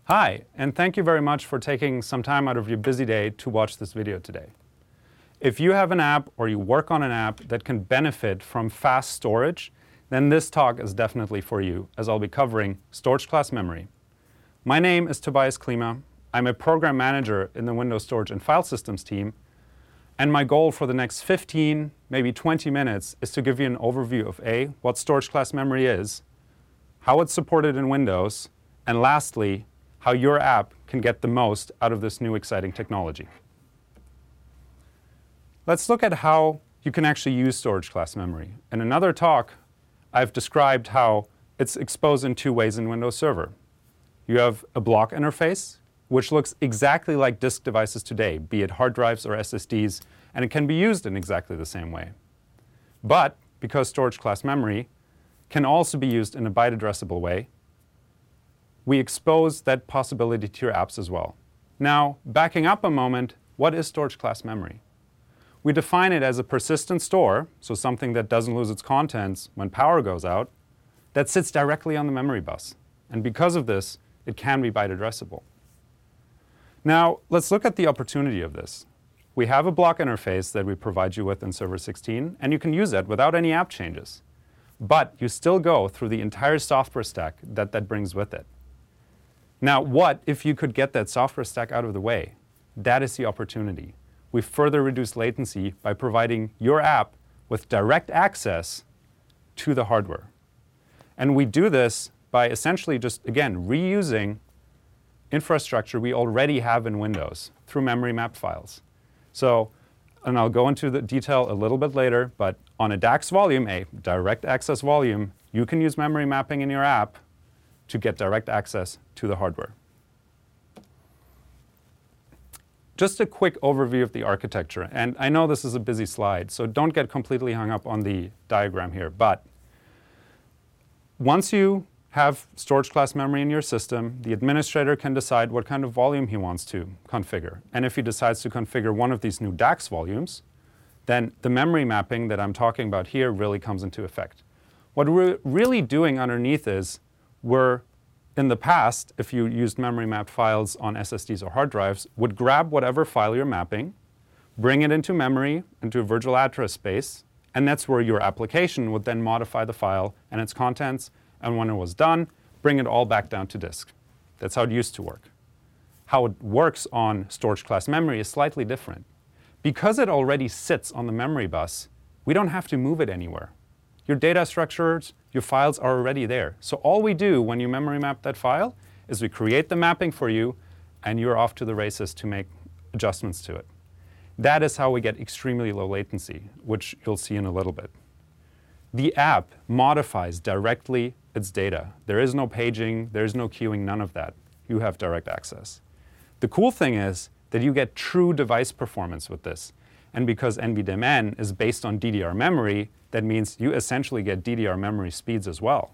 Hi, and thank you very much for taking some time out of your busy day to watch this video today. If you have an app or you work on an app that can benefit from fast storage, then this talk is definitely for you, as I'll be covering storage class memory. My name is Tobias Klima. I'm a program manager in the Windows Storage and File Systems team, and my goal for the next 15, maybe 20 minutes is to give you an overview of A, what storage class memory is, how it's supported in Windows, and lastly, how your app can get the most out of this new exciting technology. Let's look at how you can actually use storage class memory. In another talk, I've described how it's exposed in two ways in Windows Server. You have a block interface, which looks exactly like disk devices today, be it hard drives or SSDs, and it can be used in exactly the same way. But because storage class memory can also be used in a byte addressable way, we expose that possibility to your apps as well. Now, backing up a moment, what is storage class memory? We define it as a persistent store, so something that doesn't lose its contents when power goes out, that sits directly on the memory bus. And because of this, it can be byte addressable. Now, let's look at the opportunity of this. We have a block interface that we provide you with in Server 16, and you can use that without any app changes. But you still go through the entire software stack that brings with it. Now, what if you could get that software stack out of the way? That is the opportunity. We further reduce latency by providing your app with direct access to the hardware. And we do this by essentially just, again, reusing infrastructure we already have in Windows through memory map files. So, and I'll go into the detail a little bit later, but on a DAX volume, a direct access volume, you can use memory mapping in your app to get direct access to the hardware. Just a quick overview of the architecture, and I know this is a busy slide, so don't get completely hung up on the diagram here, but once you have storage class memory in your system, the administrator can decide what kind of volume he wants to configure. And if he decides to configure one of these new DAX volumes, then the memory mapping that I'm talking about here really comes into effect. What we're really doing underneath is in the past, if you used memory mapped files on SSDs or hard drives, would grab whatever file you're mapping, bring it into memory, into a virtual address space, and that's where your application would then modify the file and its contents, and when it was done, bring it all back down to disk. That's how it used to work. How it works on storage class memory is slightly different. Because it already sits on the memory bus, we don't have to move it anywhere. Your data structures, your files are already there. So all we do when you memory map that file is we create the mapping for you, and you're off to the races to make adjustments to it. That is how we get extremely low latency, which you'll see in a little bit. The app modifies directly its data. There is no paging, there is no queuing, none of that. You have direct access. The cool thing is that you get true device performance with this. And because NVDIMN is based on DDR memory, that means you essentially get DDR memory speeds as well.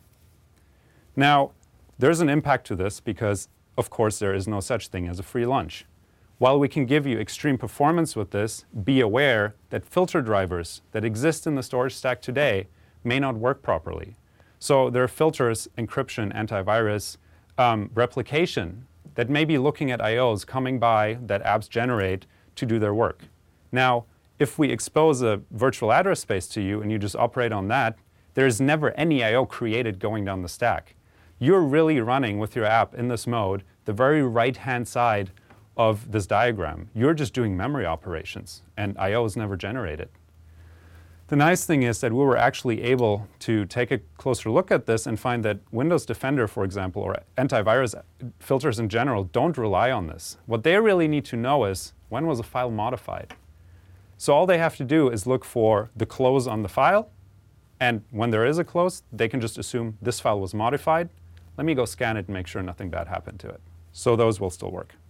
Now, there's an impact to this because, of course, there is no such thing as a free lunch. While we can give you extreme performance with this, be aware that filter drivers that exist in the storage stack today may not work properly. So there are filters, encryption, antivirus, replication that may be looking at IOs coming by that apps generate to do their work. Now, if we expose a virtual address space to you and you just operate on that, there's never any I/O created going down the stack. You're really running with your app in this mode, the very right-hand side of this diagram. You're just doing memory operations, and I/O is never generated. The nice thing is that we were actually able to take a closer look at this and find that Windows Defender, for example, or antivirus filters in general don't rely on this. What they really need to know is, when was a file modified? So all they have to do is look for the close on the file, and when there is a close, they can just assume this file was modified. Let me go scan it and make sure nothing bad happened to it. So those will still work.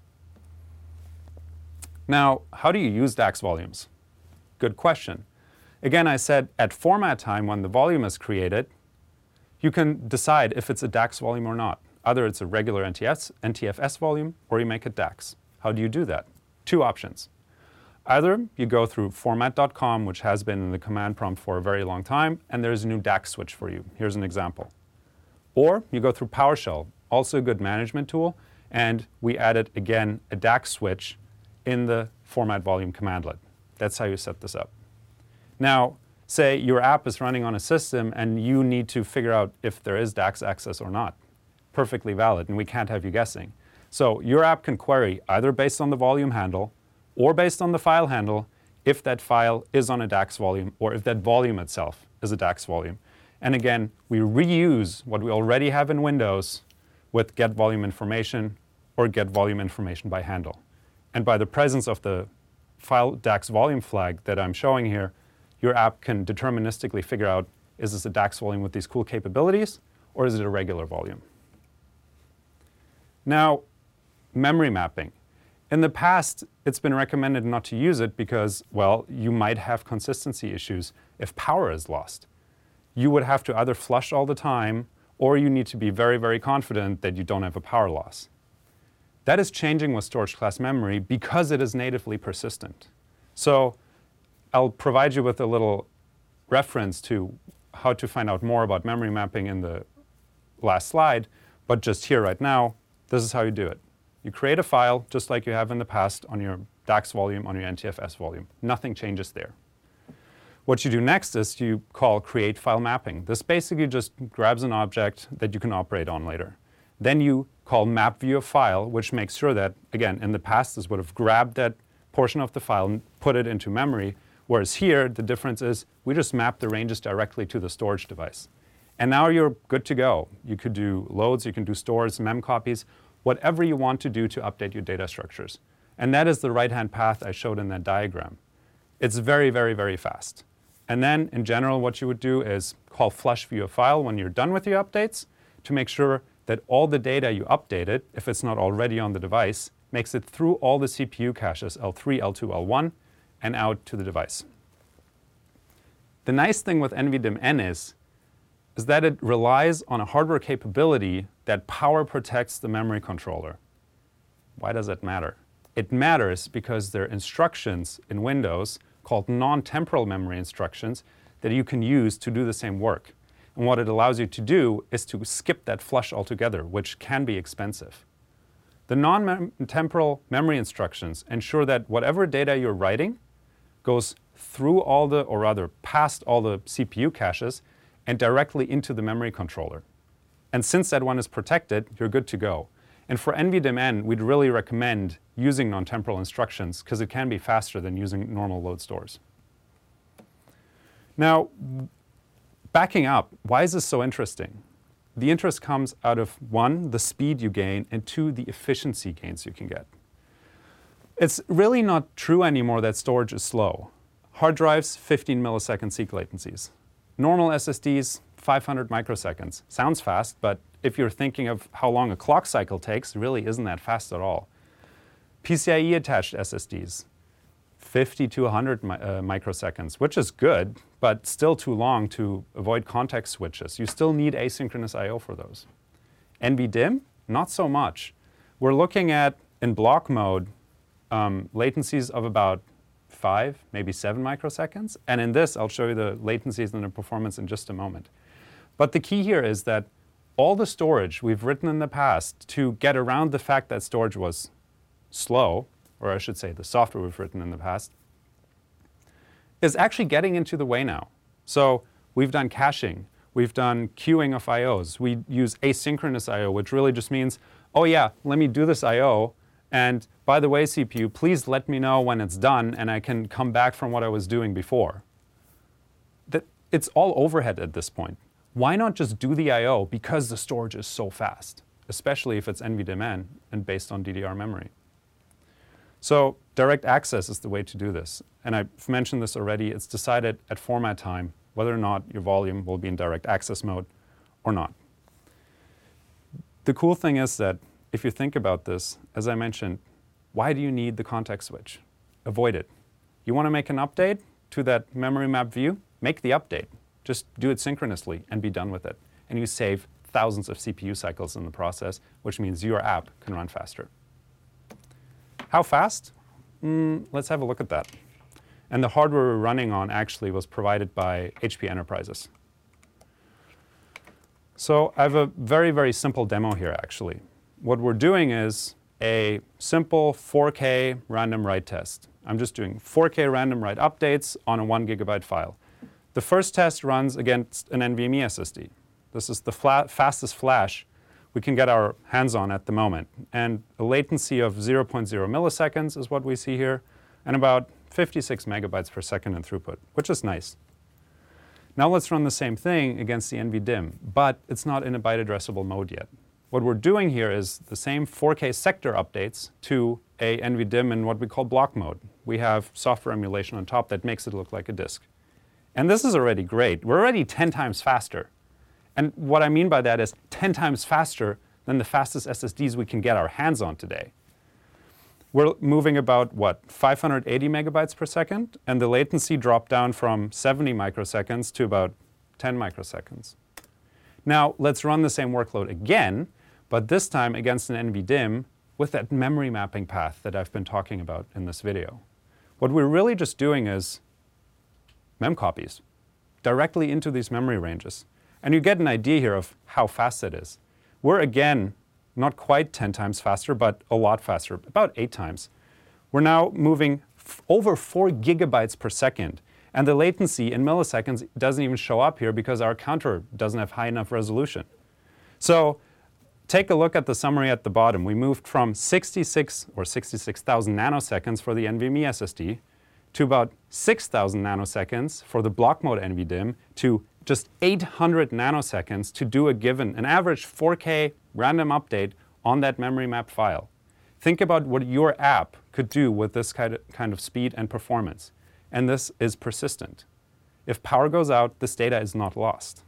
Now, how do you use DAX volumes? Good question. Again, I said at format time, when the volume is created, you can decide if it's a DAX volume or not. Either it's a regular NTFS volume, or you make it DAX. How do you do that? Two options. Either you go through format.com, which has been in the command prompt for a very long time, and there's a new DAX switch for you. Here's an example. Or you go through PowerShell, also a good management tool, and we added, again, a DAX switch in the format volume commandlet. That's how you set this up. Now, say your app is running on a system and you need to figure out if there is DAX access or not. Perfectly valid, and we can't have you guessing. So your app can query either based on the volume handle or based on the file handle if that file is on a DAX volume or if that volume itself is a DAX volume. And again, we reuse what we already have in Windows with get volume information or get volume information by handle. And by the presence of the file DAX volume flag that I'm showing here, your app can deterministically figure out, is this a DAX volume with these cool capabilities, or is it a regular volume? Now, memory mapping. In the past, it's been recommended not to use it because, well, you might have consistency issues if power is lost. You would have to either flush all the time, or you need to be very, very confident that you don't have a power loss. That is changing with storage class memory because it is natively persistent. So I'll provide you with a little reference to how to find out more about memory mapping in the last slide, but just here right now, this is how you do it. You create a file just like you have in the past on your DAX volume, on your NTFS volume. Nothing changes there. What you do next is you call create file mapping. This basically just grabs an object that you can operate on later. Then you call map view of file, which makes sure that, again, in the past, this would have grabbed that portion of the file and put it into memory, whereas here, the difference is we just map the ranges directly to the storage device. And now you're good to go. You could do loads, you can do stores, mem copies, whatever you want to do to update your data structures. And that is the right-hand path I showed in that diagram. It's very, very, very fast. And then, in general, what you would do is call flush view of file when you're done with your updates to make sure that all the data you updated, if it's not already on the device, makes it through all the CPU caches, L3, L2, L1, and out to the device. The nice thing with NVDIMN is that it relies on a hardware capability that power protects the memory controller. Why does that matter? It matters because there are instructions in Windows called non-temporal memory instructions that you can use to do the same work. And what it allows you to do is to skip that flush altogether, which can be expensive. The non-temporal memory instructions ensure that whatever data you're writing goes through all the, or rather past all the CPU caches and directly into the memory controller. And since that one is protected, you're good to go. And for NVDIMN, we'd really recommend using non-temporal instructions because it can be faster than using normal load stores. Now, backing up, why is this so interesting? The interest comes out of, one, the speed you gain, and two, the efficiency gains you can get. It's really not true anymore that storage is slow. Hard drives, 15 millisecond seek latencies. Normal SSDs, 500 microseconds. Sounds fast, but if you're thinking of how long a clock cycle takes, it really isn't that fast at all. PCIe attached SSDs, 50 to 100 microseconds, which is good, but still too long to avoid context switches. You still need asynchronous I/O for those. NVDIMM, not so much. We're looking at, in block mode, latencies of about 5, maybe 7 microseconds. And in this, I'll show you the latencies and the performance in just a moment. But the key here is that all the storage we've written in the past to get around the fact that storage was slow, or I should say the software we've written in the past, is actually getting into the way now. So we've done caching. We've done queuing of I/Os. We use asynchronous I/O, which really just means, oh yeah, let me do this I/O, and by the way, CPU, please let me know when it's done and I can come back from what I was doing before. It's all overhead at this point. Why not just do the I/O because the storage is so fast, especially if it's NVDIMN and based on DDR memory? So direct access is the way to do this. And I've mentioned this already. It's decided at format time whether or not your volume will be in direct access mode or not. The cool thing is that if you think about this, as I mentioned, why do you need the context switch? Avoid it. You want to make an update to that memory map view? Make the update. Just do it synchronously and be done with it. And you save thousands of CPU cycles in the process, which means your app can run faster. How fast? Let's have a look at that. And the hardware we're running on actually was provided by HP Enterprises. So I have a very, very simple demo here, actually. what we're doing is a simple 4K random write test. I'm just doing 4K random write updates on a 1 GB file. The first test runs against an NVMe SSD. This is the fastest flash we can get our hands on at the moment. And a latency of 0.0 milliseconds is what we see here, and about 56 megabytes per second in throughput, which is nice. Now let's run the same thing against the NVDIMM, but it's not in a byte addressable mode yet. What we're doing here is the same 4K sector updates to a NVDIMM in what we call block mode. We have software emulation on top that makes it look like a disk. And this is already great. We're already 10 times faster. And what I mean by that is 10 times faster than the fastest SSDs we can get our hands on today. We're moving about, 580 megabytes per second, and the latency dropped down from 70 microseconds to about 10 microseconds. Now, let's run the same workload again, but this time against an NVDIMM with that memory mapping path that I've been talking about in this video. What we're really just doing is memcopies directly into these memory ranges. And you get an idea here of how fast it is. We're, again, not quite 10 times faster, but a lot faster, about 8 times. We're now moving over 4 gigabytes per second. And the latency in milliseconds doesn't even show up here because our counter doesn't have high enough resolution. So take a look at the summary at the bottom. We moved from 66,000 nanoseconds for the NVMe SSD to about 6,000 nanoseconds for the block mode NVDIMM to just 800 nanoseconds to do an average 4K random update on that memory map file. Think about what your app could do with this kind of speed and performance. And this is persistent. If power goes out, this data is not lost.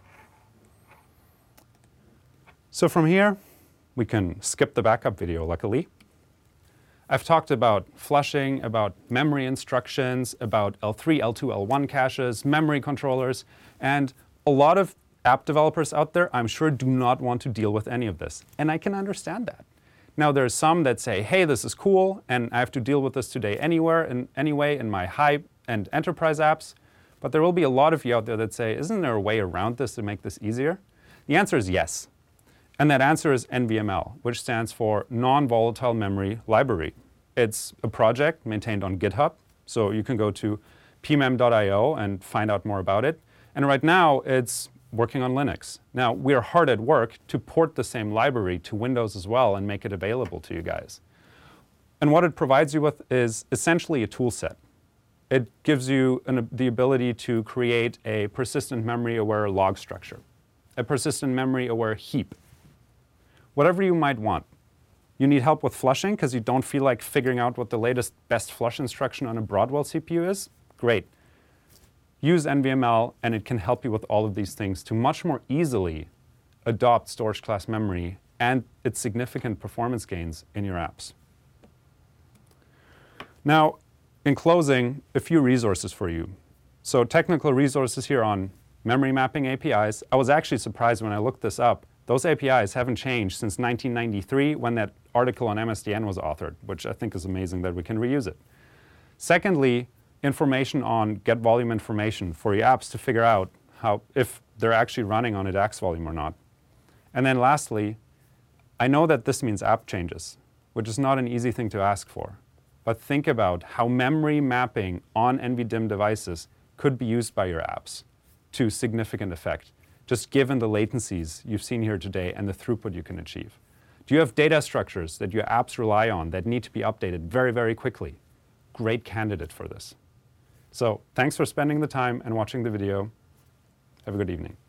So from here, we can skip the backup video, luckily. I've talked about flushing, about memory instructions, about L3, L2, L1 caches, memory controllers, and a lot of app developers out there, I'm sure, do not want to deal with any of this. And I can understand that. Now, there's some that say, hey, this is cool, and I have to deal with this today anyway in my high-end enterprise apps. But there will be a lot of you out there that say, isn't there a way around this to make this easier? The answer is yes. And that answer is NVML, which stands for Non-Volatile Memory Library. It's a project maintained on GitHub, so you can go to pmem.io and find out more about it. And right now, it's working on Linux. Now, we're hard at work to port the same library to Windows as well and make it available to you guys. And what it provides you with is essentially a tool set. It gives you the ability to create a persistent memory-aware log structure, a persistent memory-aware heap, whatever you might want. You need help with flushing because you don't feel like figuring out what the latest best flush instruction on a Broadwell CPU is? Great. Use NVML, and it can help you with all of these things to much more easily adopt storage class memory and its significant performance gains in your apps. Now, in closing, a few resources for you. So technical resources here on memory mapping APIs. I was actually surprised when I looked this up. Those APIs haven't changed since 1993 when that article on MSDN was authored, which I think is amazing that we can reuse it. Secondly, information on get volume information for your apps to figure out if they're actually running on a DAX volume or not. And then lastly, I know that this means app changes, which is not an easy thing to ask for. But think about how memory mapping on NVDIMM devices could be used by your apps to significant effect, just given the latencies you've seen here today and the throughput you can achieve. Do you have data structures that your apps rely on that need to be updated very, very quickly? Great candidate for this. So thanks for spending the time and watching the video. Have a good evening.